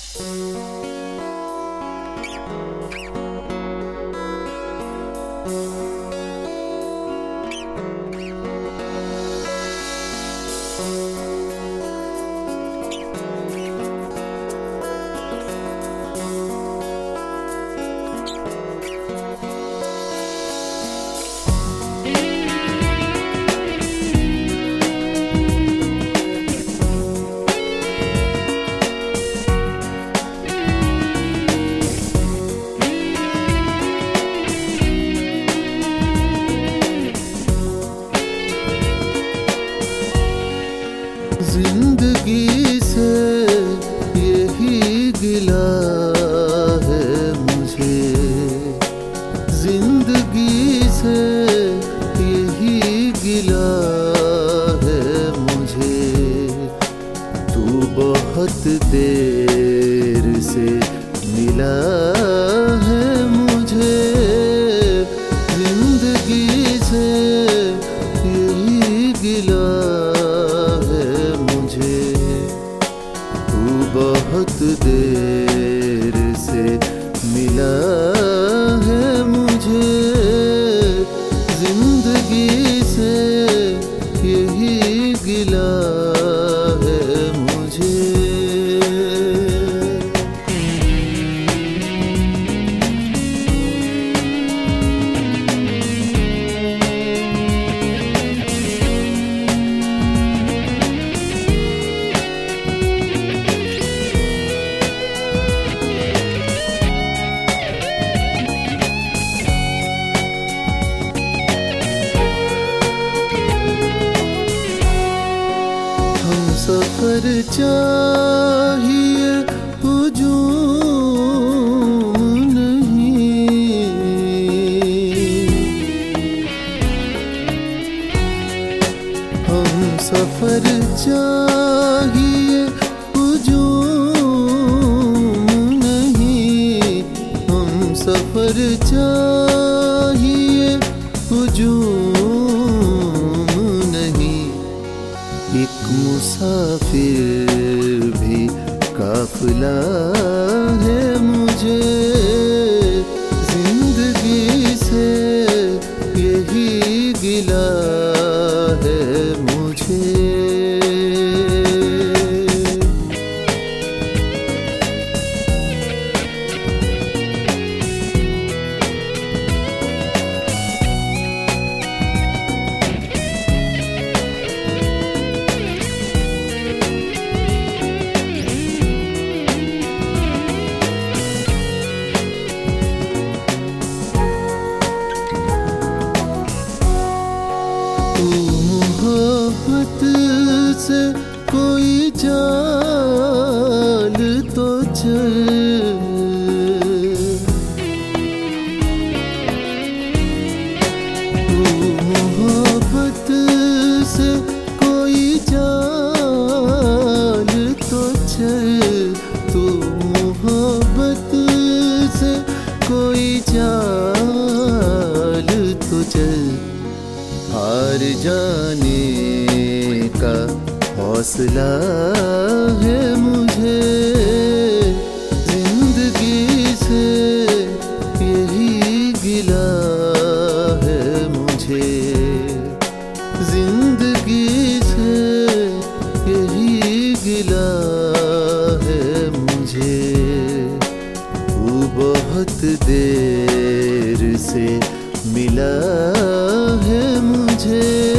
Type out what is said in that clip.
जिंदगी से यही गिला है मुझे, जिंदगी से यही गिला है मुझे। तू बहुत देर से मिला है मुझे, जिंदगी से यही गिला बहुत देर से मिला है मुझे, जिंदगी से यही गिला है मुझे। सफर चाहिए हुजूम नहीं, हम सफर चाहिए हुजूम नहीं, हम सफर चाहिए हुजूम नहीं। एक मुसाफिर भी काफिला है मुझे, जिंदगी से यही गिला है मुझे। मोहब्बत से कोई चाल तो चल, मोहब्बत से कोई चाल तो चल, तू मोहब्बत से कोई चाल तो चल। हार जाने का हौसला है मुझे, जिंदगी से यही गिला है मुझे, जिंदगी से यही गिला है मुझे। तू बहुत देर से मिला है मुझे।